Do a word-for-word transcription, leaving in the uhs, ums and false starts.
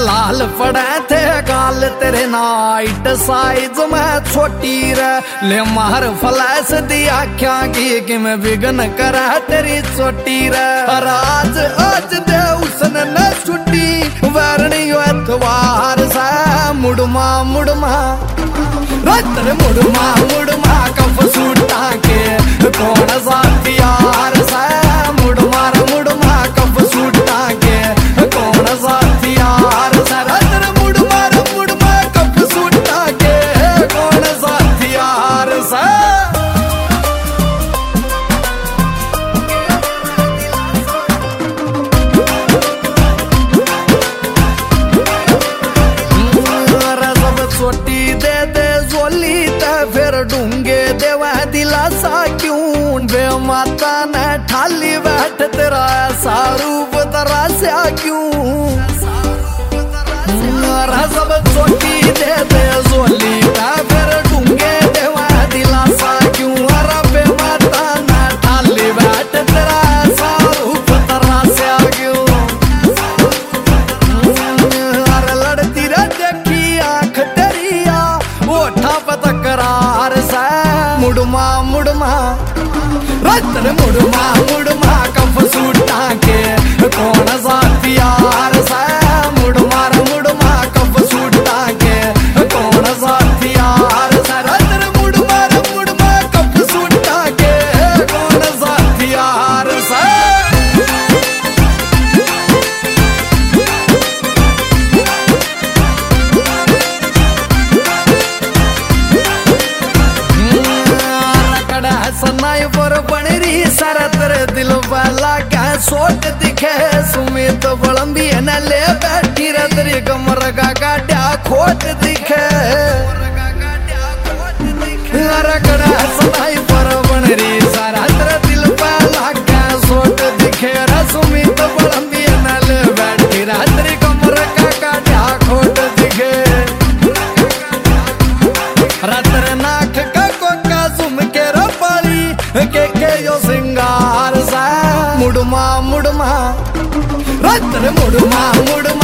लाल पड़े थे गाल तेरे नाइट साइज में छोटी रे ले मार फ्लैश दी आख्या की कि मैं बिगन करा तेरी छोटी रे राज आज दे उसने न छुट्टी वरनी एतवार सा मुड़मा मुड़मा रात्र मुड़मा मुड़मा कफ सूटा के कौन सा प्यार सा मुड़मा मुड़मा कफ सूटा के कौन सा प्यार सा रात्र मुड़मा मुड़मा कफ सूटा के कौन सा प्यार सा छोटी दे दे जोली ते फिर डूंगे देवा दिलासा क्यों बे माता ने ठाली बैठ तेरा ऐसा रूप तेरा से क्यों सब छोटी दे दे जोली ते फिर डूंगे देवा दिलासा क्यों अरे बे माता ने ठाली बैठ तेरा ऐसा रूप तेरा से क्यों अरे लड़ती रे देखी आंख तकरार सा मुड़मा मुड़मा रात्र मुड़मा मुड़मा कफ सूटा के कौन सा प्यार सा मुड़मा मुड़मा कफ सूटा के कौन सा प्यार सा रात्र मुड़मा मुड़मा कफ सूटा के कौन सा प्यार सा सनाई पर बनरी सारा तेरे दिल वाला क्या सोट दिखे सुमित बलंदी न ले बैठी रे तेरी कमर का गाड्या खोट दिखे रगड़ा सनाई पर बनरी सारा तेरे दिल वाला क्या सोट दिखे रे सुमित बलंदी न ले बैठी रे तेरी कमर का गाड्या खोट दिखे रात्र नाक का कोका सुम के के के यो सिंगार सा मुड़मा मुड़मा रात्र मुड़मा मुड़मा